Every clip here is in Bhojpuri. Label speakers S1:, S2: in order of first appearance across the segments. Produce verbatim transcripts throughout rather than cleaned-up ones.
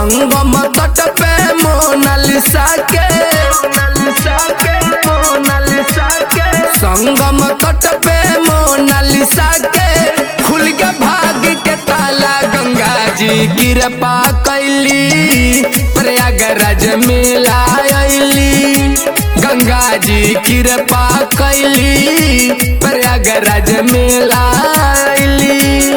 S1: संगम तट पे मोनालिसा के संगम तट पे मोनालिसा के खुल के भाग के ताला गंगा जी कृपा कैली प्रयागराज मेला आइली गंगा जी कृपा कैली प्रयागराज मेला आइली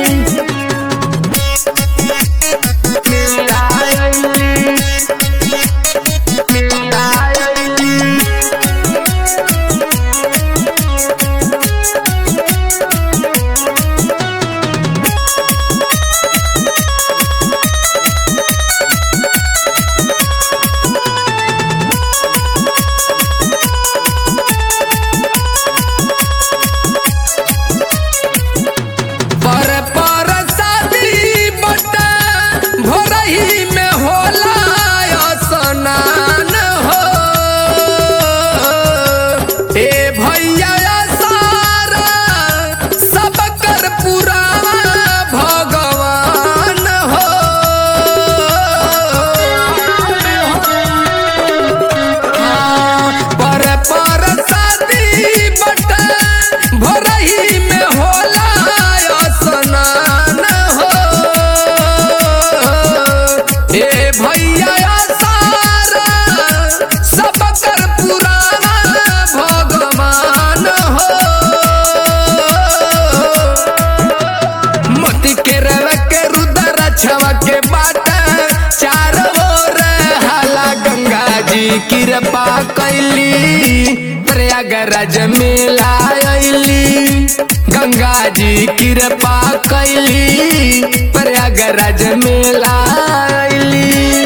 S1: के बाट चारों ओर हाला गंगा जी कृपा कैली प्रयागराज मेला आइली गंगा जी कृपा कैली प्रयागराज मेला आइली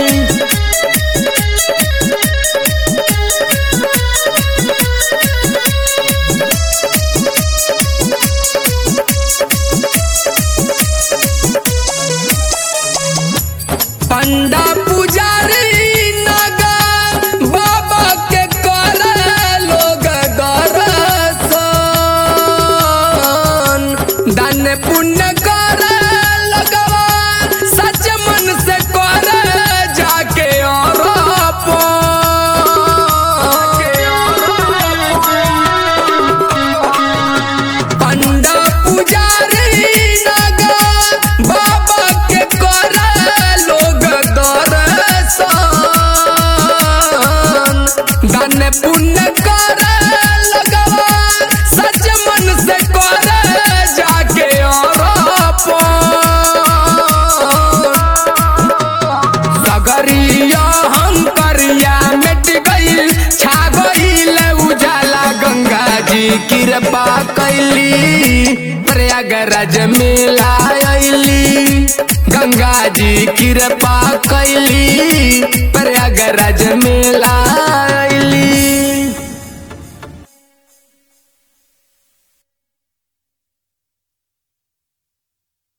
S1: पंडा पुजारी नागा बाबा के कर लोग दर्शन दान पुण्य कर लगवा सच मन से कर जाके और पंडा पुजारी नागा बाबा के कर दान पुण्य कर लगवा सच मन से कर जाके और सगरिया हम करिया मिट गईल छा गईल उजाला गंगा जी कृपा कैली प्रयागराज मेला आइली गंगा जी कृपा कैली